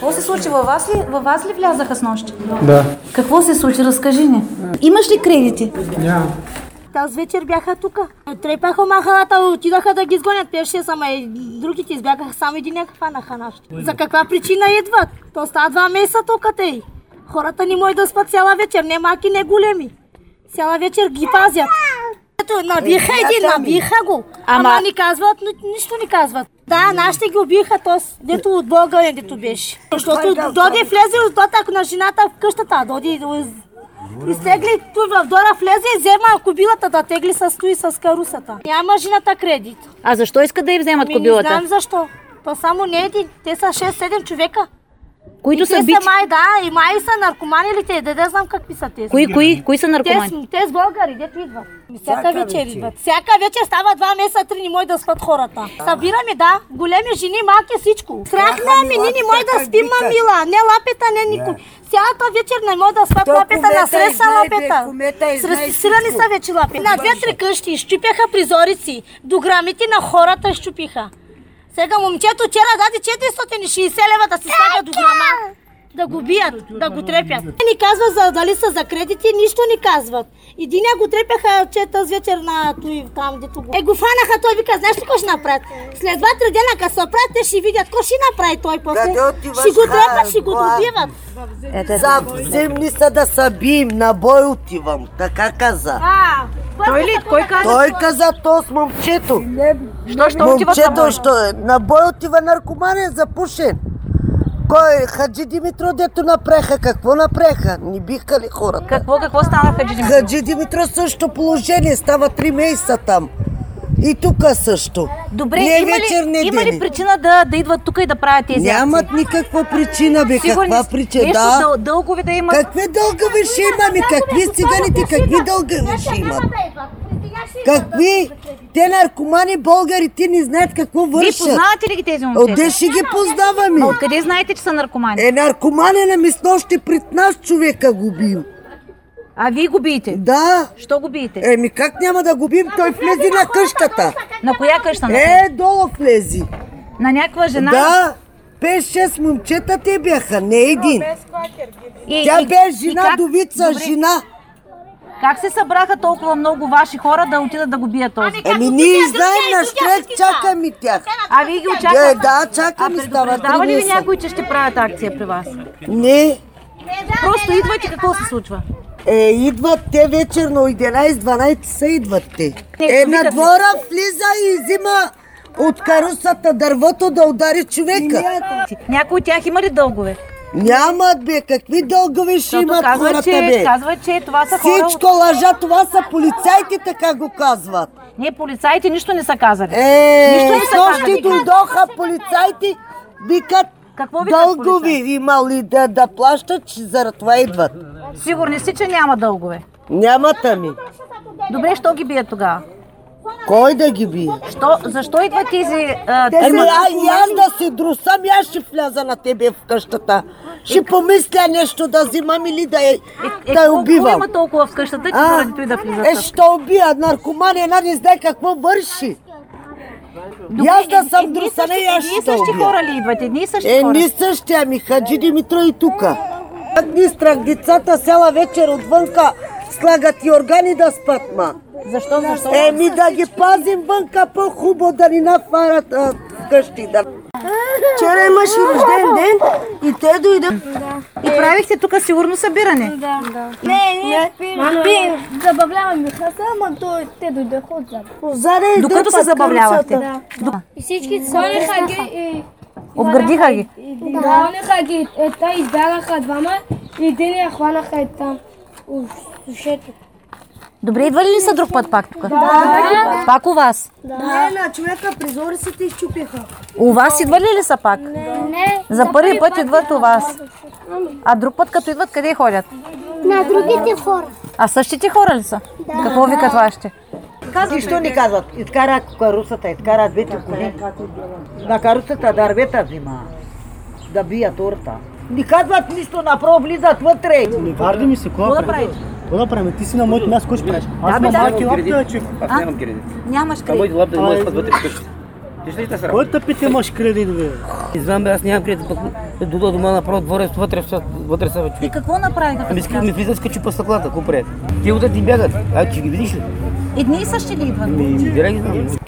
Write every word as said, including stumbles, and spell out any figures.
Какво се случи? Във вас ли, във вас ли влязаха с нощ? Да. Какво се случи? Разкажи ни. Имаш ли кредити? Няма. Тази вечер бяха тук. Трепаха махалата, отидаха да ги изгонят пеше, ама и другите избягаха, само един някакъв фанаха нашите. За каква причина идват? То става два месеца тук те. Хората не могат да спят цяла вечер, не малки, не големи. Цяла вечер ги пазят. Ето, набиха един, набиха го. Ама, ама ни казват, нищо не казват. Да, нашите ги убиха, то дето от Бога е, дето беше. Защото доди влезе от дотък на жената в къщата, доди изтегли той в двора, влезе и взема кобилата да тегли с той с карусата. Няма жената кредит. А защо искат да й вземат Ми, кобилата? Не знам защо. То само не един, те са шест-седем човека. Които и са те бити? са май, да, и май са наркомани ли те, да не знам какви са те. Кои, кои, кои са наркомани? Те, те с българи, дето идват. Всяка вечер идват. Всяка вечер става два месеца, три, не може да спят хората. Събираме, да, големи жени, малки, всичко. Страх не, ми, ние не може да спим, мамила, не лапета, не никой. Цялата вечер не може да спят лапета, насред са лапета. Срестисирани са вече лапета. На две-три къщи изчупяха призорици, до грамите на хората изчупиха. Сега момчето вчера даде четиристотин и шейсет лева да си слага до грама. Да го бият, да го трепят. Не ни казват за, дали са за кредити, нищо ни казват. Единия го трепяха, че тази вечер на той там, дето го... Е, го фанаха, той вика, знаеш ли какво ще направят? След два-три дена, като се оправят, те ще видят, какво ще направи той после. Ще го трепят, ще го добиват. Вземни са да се бием, на бой отивам, така каза. А, той ли? Кой каза? Той каза то с момчето. Що, що отиват на бой? Момчето, що на бой отива наркоманен, запушен. Кой? Хаджи Димитро, дето напреха. Какво напреха? Не биха ли хората? Какво, какво стана Хаджи Димитро? Хаджи Димитро също положение, става три месеца там. И тук също. Добре, не има, вечер, ли, не има ли ден. причина да, да идват тук и да правят тези Нямат акции? никаква причина, бе. Сигурни Каква си? причина? Нещо Да. дъл, дългови да имат? Какви дългове ще имаме? Какви циганите? Какви дългове ще имат? Какви? Те наркомани българи, ти не знаят какво Вие вършат. познавате ли ги тези момчета? Отде ще ги познаваме? А откъде знаете, че са наркомани? Е, наркомани на миснощи пред нас човека губим. А вие го биете? Да. Що го биете? Еми как няма да губим? Той влезе на къщата. На коя къща? На, Е, долу влези. на някаква жена? Да. пет-шест момчета те бяха, не един. И, Тя и- бе и жена, как- довица, Добре. жена. Как се събраха толкова много ваши хора да отидат да го бият този? Еми ние знаем, на штрек чакаме тях. А вие ги Е, очаквате? да, А чакаме, става предупреждава три ли ви месеца. някой, че ще правят акция при вас? Не. Просто идвайте, какво се случва? Е, идват те вечер на единайсет-дванайсет часа идват те. Е, на викат ли? двора влиза и взима от карусата дървото да удари човека. Някой от тях има ли дългове? Нямат, бе, какви дългове ще Защото имат казва, хората, че, бе. казва, че това са хора... Всичко лъжа, това са полицайите, така го казват. Не, полицаите нищо не са казали. Е, Нищо не са нощи казали. дойдоха полицайите, викат Какво викат дългови, полицаите? има ли да, да плащат, че заради това идват. Сигурни си, че няма дългове. Нямат ами. Добре, що ги бият тогава? Кой да ги бие? Що, защо идват тези... А, Ами тези а, и аз да се друсам, и аз ще вляза на тебе в къщата. Ще помисля нещо да взимам или да я, е, да я какво- убивам. Какво има толкова в къщата, че А, заради той да влизат? Е, ще убия. Наркоман една не знае какво върши. И аз да съм едни и друсана и същи- аз едни и ще същи убия. хора ли идват? Едни и същи Е, хора? ни същи, ами Хаджи Димитро и тука. Как ни страх децата села вечер отвънка слагат и органи да спят, ма. Защо? Защо? Еми да ги пазим вънка по-хубаво да ни нафарат а, вкъщи. Да. Вчера имаше рожден ден и те дойдат. И правихте тук сигурно събиране? Да. Не, не, пием, забавляваме хаса, ама той, те дойдоха отзад. Отзаде и Докато дърпат се забавлявахте? карусата. До- И всички са гониха ги и... Обградиха ги? Гониха ги, е, те избягаха двама и един я хванаха и там. Уф, ушето. Добре, идва ли са друг път пак тук? Да. Пак у вас? Не, на човека призориците изчупиха. У вас идвали ли са пак? Не, За първи път идват у вас. А друг път като идват, къде ходят? на другите хора. А същите хора ли са? Какво викат вашите? Нищо не казват. Изкара карусата, изкара двете коли. На карусата дървета взима. Да бият торта. Не казват нищо, направо влизат вътре. Не варди ми се, какво Какво да да правиш? правите? Какво да правим? Ти си на моето място, какво ще правиш? Аз бе, имам да. малки лапта, че... Аз нямам кредит. Нямаш А кредит. моите лапта не могат да Ай. спят вътре в къщата. Ти ще ли сте срам? Кой тъпите имаш кредит, бе? Не знам бе, аз нямам кредит, пък До дома направо дворець, вътре, все- вътре са И човек. какво направиха? Ами като ска- ми влизат, скачи по стъклата, какво правят? Те отдат и бягат. А, че ги видиш ли? Едни и същи ли идват? Ми, директно знам.